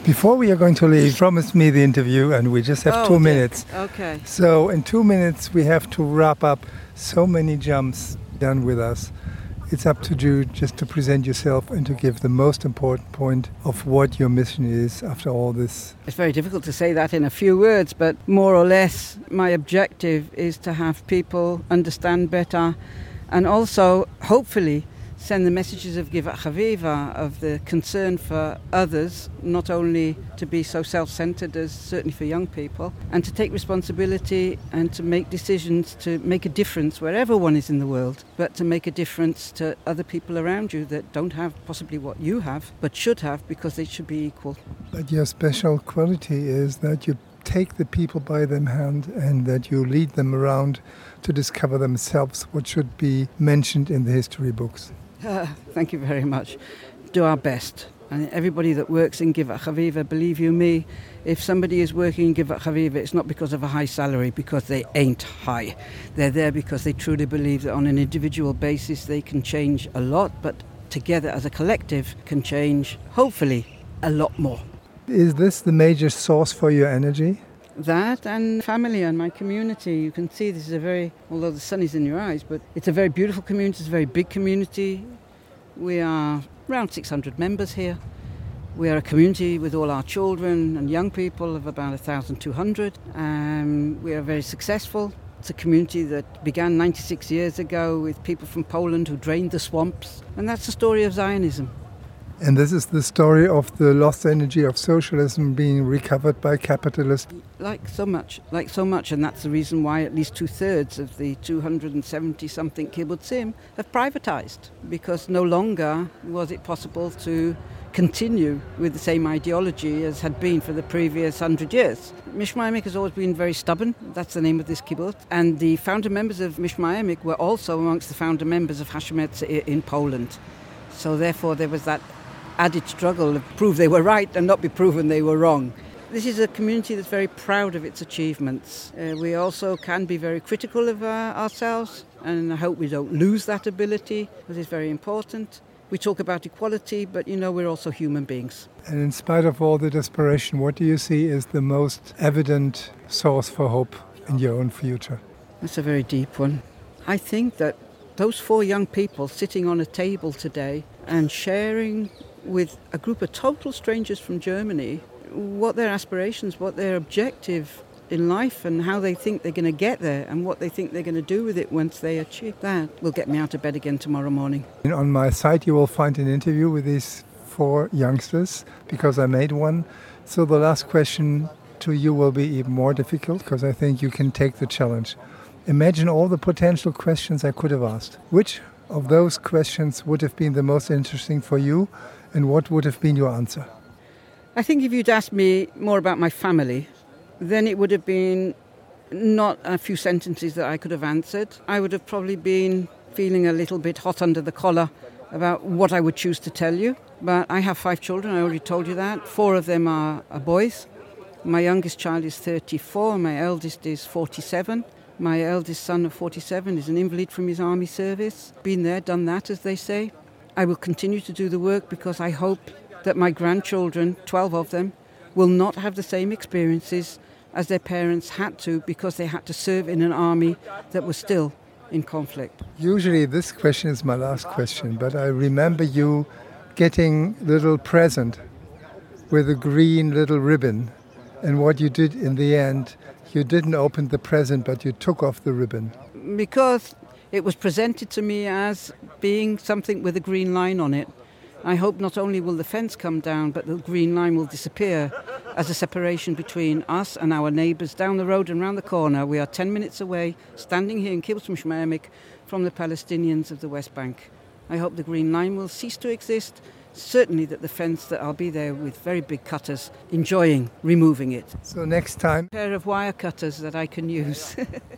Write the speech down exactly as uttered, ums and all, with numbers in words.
Before we are going to leave, promise me the interview, and we just have oh, two okay. minutes. Okay. So in two minutes, we have to wrap up. So many jumps done with us. It's up to you just to present yourself and to give the most important point of what your mission is after all this. It's very difficult to say that in a few words, but more or less my objective is to have people understand better and also, hopefully, send the messages of Givat Chaviva, of the concern for others, not only to be so self-centered as certainly for young people, and to take responsibility and to make decisions to make a difference wherever one is in the world, but to make a difference to other people around you that don't have possibly what you have, but should have because they should be equal. But your special quality is that you take the people by their hand and that you lead them around to discover themselves what should be mentioned in the history books. Uh, thank you very much. Do our best. And everybody that works in Givat Chaviva, believe you me, if somebody is working in Givat Chaviva, it's not because of a high salary, because they ain't high. They're there because they truly believe that on an individual basis they can change a lot, but together as a collective can change, hopefully, a lot more. Is this the major source for your energy? That and family and my community. You can see this is a very, although the sun is in your eyes, but it's a very beautiful community, it's a very big community. We are around six hundred members here. We are a community with all our children and young people of about one thousand two hundred. Um, we are very successful. It's a community that began ninety-six years ago with people from Poland who drained the swamps. And that's the story of Zionism. And this is the story of the lost energy of socialism being recovered by capitalists. Like so much, like so much, and that's the reason why at least two-thirds of the two hundred seventy-something kibbutzim have privatized, because no longer was it possible to continue with the same ideology as had been for the previous hundred years. Mishma Emek has always been very stubborn. That's the name of this kibbutz. And the founder members of Mishma Emek were also amongst the founder members of Hashemetz in Poland. So therefore there was that added struggle to prove they were right and not be proven they were wrong. This is a community that's very proud of its achievements. Uh, we also can be very critical of uh, ourselves, and I hope we don't lose that ability, because it's very important. We talk about equality, but you know, we're also human beings. And in spite of all the desperation, what do you see is the most evident source for hope in your own future? That's a very deep one. I think that those four young people sitting on a table today and sharing with a group of total strangers from Germany what their aspirations, what their objective in life and how they think they're going to get there and what they think they're going to do with it once they achieve that will get me out of bed again tomorrow morning. And on my site you will find an interview with these four youngsters because I made one. So the last question to you will be even more difficult because I think you can take the challenge. Imagine all the potential questions I could have asked. Which of those questions would have been the most interesting for you? And what would have been your answer? I think if you'd asked me more about my family, then it would have been not a few sentences that I could have answered. I would have probably been feeling a little bit hot under the collar about what I would choose to tell you. But I have five children, I already told you that. Four of them are, are boys. My youngest child is thirty-four, my eldest is forty-seven. My eldest son of forty-seven is an invalid from his army service. Been there, done that, as they say. I will continue to do the work because I hope that my grandchildren, twelve of them, will not have the same experiences as their parents had to because they had to serve in an army that was still in conflict. Usually this question is my last question, but I remember you getting a little present with a green little ribbon, and what you did in the end, you didn't open the present, but you took off the ribbon. Because it was presented to me as being something with a green line on it. I hope not only will the fence come down, but the green line will disappear as a separation between us and our neighbours down the road and round the corner. We are ten minutes away, standing here in Kibbutz Mishma Emek, from the Palestinians of the West Bank. I hope the green line will cease to exist. Certainly that the fence, that I'll be there with very big cutters, enjoying removing it. So next time... A pair of wire cutters that I can use.